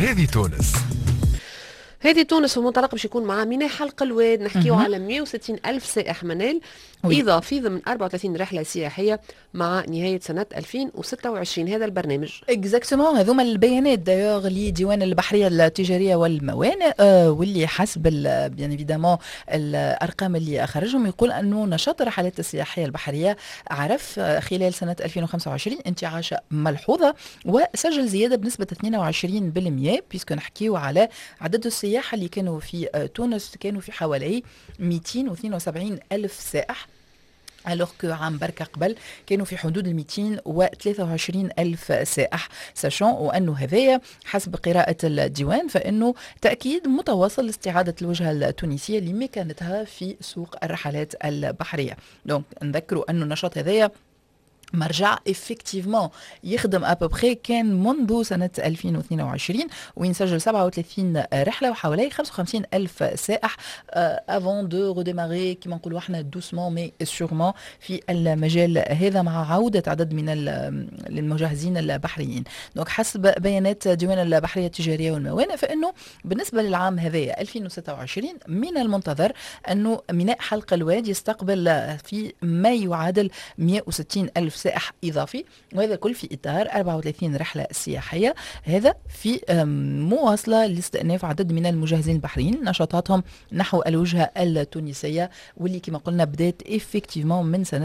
هذه تونس. هذه تونس ومنطلق باش يكون مع ميناء حلق الواد. نحكيو على 160 ألف سائح منال إضافي ضمن 34 رحلة سياحية مع نهاية سنة 2026. هذا البرنامج اكزاكتومون. هذوما البيانات دايوغ لديوان البحرية التجارية والموانئ، واللي حسب بيان ايفيدامون الأرقام اللي أخرجهم يقول أنه نشاط الرحلات السياحية البحرية عرف خلال سنة 2025 انتعاشة ملحوظة، وسجل زيادة بنسبة 22%، بيسكو نحكيو على عدد السياح اللي كانوا في تونس كانوا في حوالي 272 ألف سائح، alors que عام بركة قبل كانوا في حدود 223 ألف سائح. ساشون وأنه هذايا حسب قراءة الديوان فإنه تأكيد متواصل لاستعادة الوجهة التونسية لمكانتها في سوق الرحلات البحرية. دونك نذكروا أنه النشاط هذايا مرجع افكتيفمون يخدم ابوبخي كان منذ سنة 2022 وين سجل 37 رحلة وحوالي 55 ألف سائح افون دو ريديماري كما نقولوا احنا دوسمون مي سيغمون في المجال هذا مع عودة عدد من المجهزين البحريين. دونك حسب بيانات ديوان البحرية التجارية والموانئ فإنه بالنسبة للعام هذايا 2026 من المنتظر أنه ميناء حلق الواد يستقبل في ما يعادل 160 ألف سائح إضافي، وهذا كل في إطار 34 رحلة سياحية. هذا في مواصلة لاستئناف عدد من المجهزين البحريين نشاطاتهم نحو الوجهة التونسية، واللي كما قلنا بدأت إفكتيفمون من سنة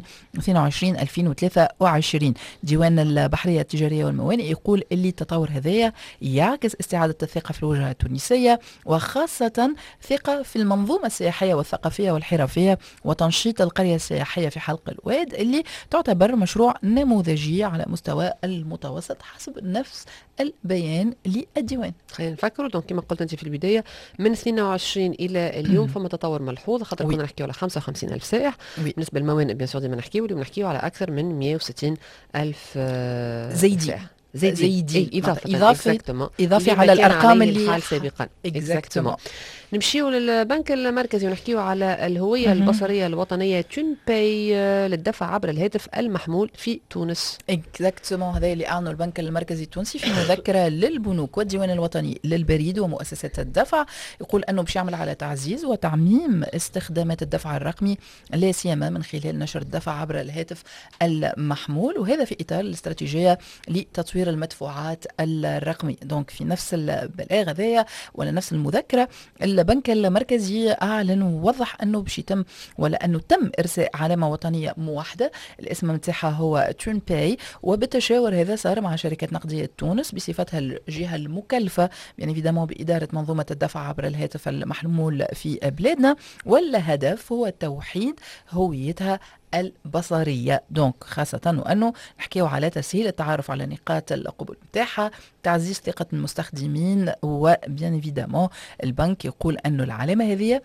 2022-2023. ديوان البحرية التجارية والموانئ يقول اللي التطور هذايا يعكس استعادة الثقة في الوجهة التونسية، وخاصة ثقة في المنظومة السياحية والثقافية والحرفية وتنشيط القرية السياحية في حلق الواد، اللي تعتبر مشروع نموذجي على مستوى المتوسط حسب نفس البيان للديوان. خلينا نفكروا دونك كما قلت انت في البدايه من 22 الى اليوم فما تطور ملحوظ، خاطر كنا نحكيو على 55 الف سائح. بالنسبه للموانئ بيان سور ديما نحكيو على اكثر من 160 الف سائح زيدي إضافي على الأرقام اللي حال سابقا. اكزاكتومون. نمشيو للبنك المركزي ونحكيو على الهوية البصرية الوطنية تون باي للدفع عبر الهاتف المحمول في تونس. اكزاكتومون. هذا اللي أعلنه البنك المركزي التونسي في مذكرة للبنوك والديوان الوطني للبريد ومؤسسات الدفع. يقول أنه باش يعمل على تعزيز وتعميم استخدامات الدفع الرقمي لا سيما من خلال نشر الدفع عبر الهاتف المحمول، وهذا في إطار الاستراتيجية لتطوير المدفوعات الرقمي. دونك في نفس البلاغ هذايا ولا نفس المذكرة البنك المركزي أعلن ووضح أنه باش يتم ولا أنه تم إرساء علامة وطنية موحدة الاسم متاعها هو تون باي، وبالتشاور هذا صار مع شركة نقدية تونس بصفتها الجهة المكلفة يعني ايفيدامون بإدارة منظومة الدفع عبر الهاتف المحمول في بلادنا، والهدف هو توحيد هويتها البصرية. دونك خاصة وأنه نحكيو على تسهيل التعرف على نقاط القبول متاعها، تعزيز ثقة المستخدمين، وبيان ايفيدامون البنك يقول أنه العلامة هذه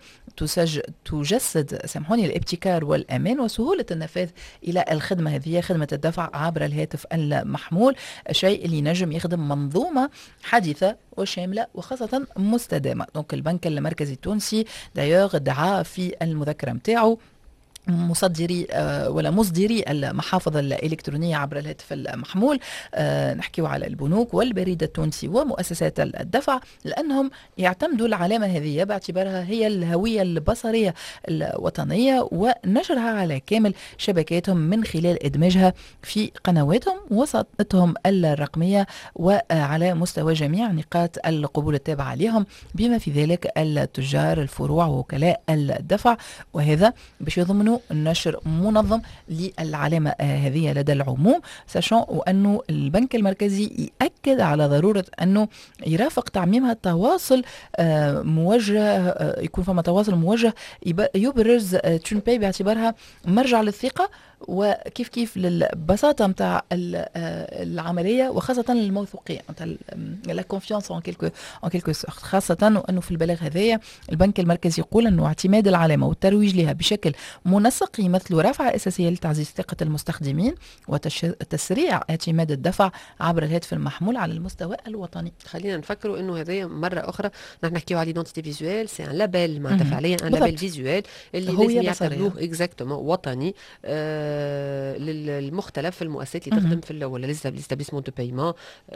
تجسد سامحوني الابتكار والأمان وسهولة النفاذ إلى الخدمة هذه، خدمة الدفع عبر الهاتف المحمول، شيء اللي نجم يخدم منظومة حديثة وشاملة وخاصة مستدامة. دونك البنك المركزي التونسي دايوغ دعا في المذكرة متاعه مصدري ولا مصدري المحافظ الإلكترونية عبر الهاتف المحمول، نحكيو على البنوك والبريد التونسي ومؤسسات الدفع، لأنهم يعتمدوا العلامة هذه باعتبارها هي الهوية البصرية الوطنية ونشرها على كامل شبكاتهم من خلال إدماجها في قنواتهم وساطتهم الرقمية وعلى مستوى جميع نقاط القبول التابعة لهم بما في ذلك التجار الفروع ووكلاء الدفع، وهذا باش يضمنوا نشر منظم للعلامة هذه لدى العموم. ساشون وأنه البنك المركزي يأكد على ضرورة أنه يرافق تعميمها التواصل موجه، يكون فما تواصل موجه يبرز تون باي باعتبارها مرجع للثقة وكيف كيف للبساطة متاع العملية وخاصة الموثوقية متاع لا كونفيانس ان كيلكو سورت، خاصة وأنه في البلاغ هذايا البنك المركزي يقول أنه اعتماد العلامة والترويج لها بشكل منسق يمثل رافعة أساسية لتعزيز ثقة المستخدمين وتسريع اعتماد الدفع عبر الهاتف المحمول على المستوى الوطني. خلينا نفكروا انه هذايا مرة أخرى نحن نحكيو على ليدونتيتي فيزوال، سي ان لابيل معناتها فعليا ان لابيل فيزوال اللي لازم يعتبروه اكزاكتومون وطني للمختلف المؤسسات اللي تخدم في ولا ليستابليسمون دو بايمون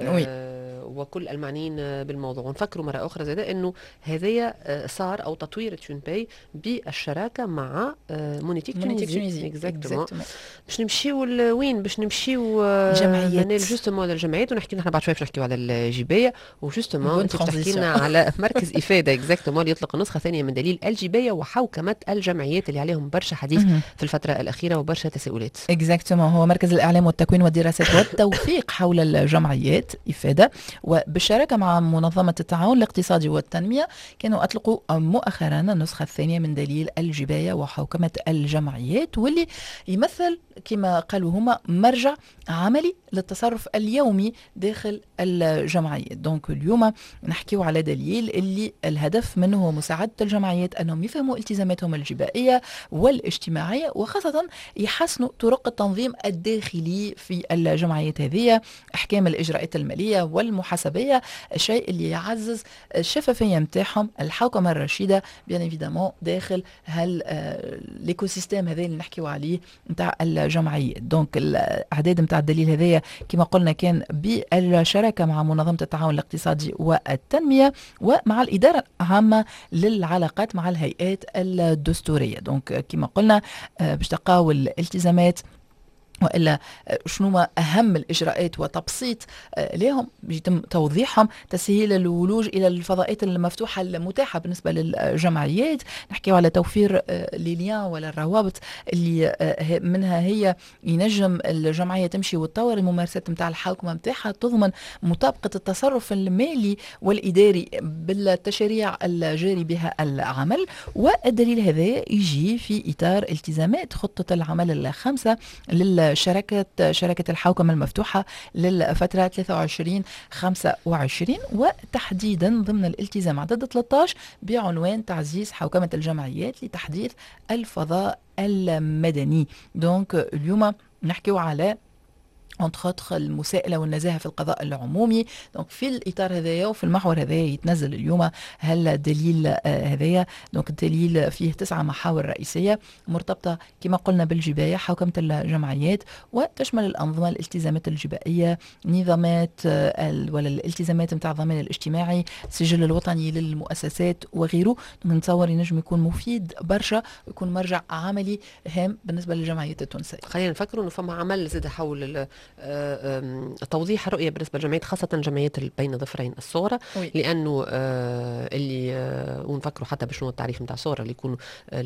وكل المعنيين بالموضوع. ونفكروا مره اخرى زاد انه هذايا صار او تطوير تون باي بالشراكه مع مونيتيك تونيزي اكزاكتومون. باش نمشيو وين؟ باش نمشيو جمعيات جوستومون للجمعيات، ونحكي نحن بعد شويه باش نحكيو على الجبايه، وجوستومون انت تحكي لنا على مركز افاده اكزاكتومون اللي يطلق النسخه الثانيه من دليل الجبايه وحوكمه الجمعيات اللي عليهم برشا حديث في الفتره الاخيره وبرشا تساؤلات. اكزاكتومون، هو مركز الاعلام والتكوين والدراسات والتوثيق حول الجمعيات افاده وبالشراكه مع منظمه التعاون الاقتصادي والتنميه كانوا اطلقوا مؤخرا النسخه الثانيه من دليل الجبايه وحوكمه الجمعيات، واللي يمثل كما قالوا هما مرجع عملي للتصرف اليومي داخل الجمعيات. دونك اليوم نحكيو على دليل اللي الهدف منه هو مساعدة الجمعيات أنهم يفهموا التزاماتهم الجبائية والاجتماعية، وخاصة يحسنوا طرق التنظيم الداخلي في الجمعيات هذه، أحكام الإجراءات المالية والمحاسبية، الشيء اللي يعزز الشفافية متاعهم، الحوكمة الرشيدة بيان ايفيدامون داخل ليكو سيستيم هذا اللي نحكيو عليه نتاع الجمعيات. دونك الأعداد نتاع الدليل هذايا كما قلنا كان بالشراكة مع منظمة التعاون الاقتصادي والتنمية ومع الإدارة العامة للعلاقات مع الهيئات الدستورية. دونك كما قلنا باش تلقاو الالتزامات وإلا شنو ما أهم الإجراءات وتبسيط لهم يتم توضيحهم، تسهيل الولوج إلى الفضاءات المفتوحة المتاحة بالنسبة للجمعيات. نحكيو على توفير ليليان ولا الروابط اللي منها هي ينجم الجمعية تمشي وتطور الممارسات متاع الحوكمة متاعها، تضمن مطابقة التصرف المالي والإداري بالتشريع الجاري بها العمل. والدليل هذا يجي في إطار التزامات خطة العمل الخامسة شركة الحوكمة المفتوحة للفترة 23-25، وتحديدا ضمن الالتزام عدد 13 بعنوان تعزيز حوكمة الجمعيات لتحديث الفضاء المدني. دونك اليوم نحكيو على entre المساءلة والنزاهة في القضاء العمومي. دونك في الإطار هذايا وفي المحور هذايا يتنزل اليوم الدليل هذايا. دونك الدليل فيه 9 محاور رئيسية مرتبطة كما قلنا بالجباية، حوكمة الجمعيات، وتشمل الأنظمة الالتزامات الجبائية، نظامات ولا الالتزامات متاع الضمان الاجتماعي، السجل الوطني للمؤسسات وغيره. نتصور ينجم يكون مفيد برشا ويكون مرجع عملي هام بالنسبة للجمعيات التونسية. خلينا نفكروا انه فما عمل زاد حول توضيح الرؤية بالنسبة للجمعيات، خاصة الجمعيات بين ظفرين الصغرى، لأنه اللي ونفكروا حتى بشنو التعريف نتاع الصغرى، اللي يكونوا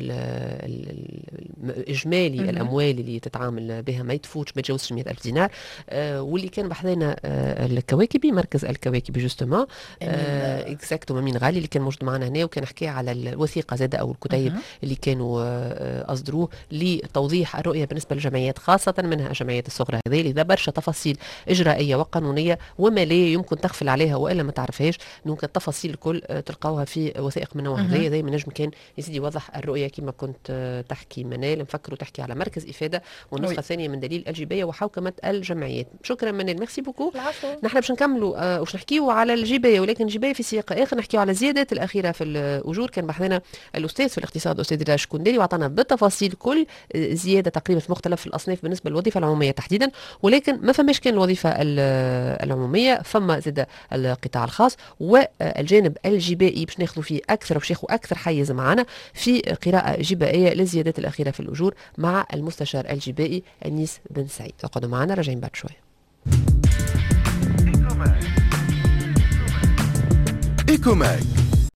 إجمالي الأموال اللي تتعامل بها ما يتفوتش ما يتجاوزش 100,000 دينار. واللي كان بحذنا الكواكبي، مركز الكواكبي جوستومون اكزاكتومون مين غالي اللي كان موجود معنا هنا، وكان حكي على الوثيقة زادة أو الكتيب اللي كانوا أصدروه لتوضيح الرؤية بالنسبة للجمعيات، خاصة منها الجمعيات الصغرى هذه اللي برشا تفاصيل إجرائية وقانونية ومالية يمكن تغفل عليها وإلا ما تعرفهاش. ممكن التفاصيل الكل تلقاوها في وثائق من نوع هذا. زي ما نجم كان يزيد يوضح الرؤية كما كنت تحكي منال. نفكروا تحكي على مركز إفادة والنسخة الثانية من دليل الجباية وحوكمة الجمعيات. شكرا منال، ميرسي بوكو. نحن باش نكملوا وش نحكيوا على الجباية، ولكن الجباية في سياق آخر نحكيوا على الزيادات الأخيرة في الأجور. كان بحثنا الأستاذ في الاقتصاد أستاذ دراج كونديري وعطانا بالتفاصيل كل زيادة تقريبا في مختلف الأصناف بالنسبة للوظيفة العمومية تحديدا، ولكن ما فماش كان الوظيفة العمومية، فما زاد القطاع الخاص والجانب الجبائي باش ناخذوا فيه أكثر وباش ياخذوا أكثر حيز معنا في قراءة جبائية للزيادات الأخيرة في الأجور مع المستشار الجبائي أنيس بن سعيد. تقعدوا معنا، راجعين بعد شوية. إيكوماك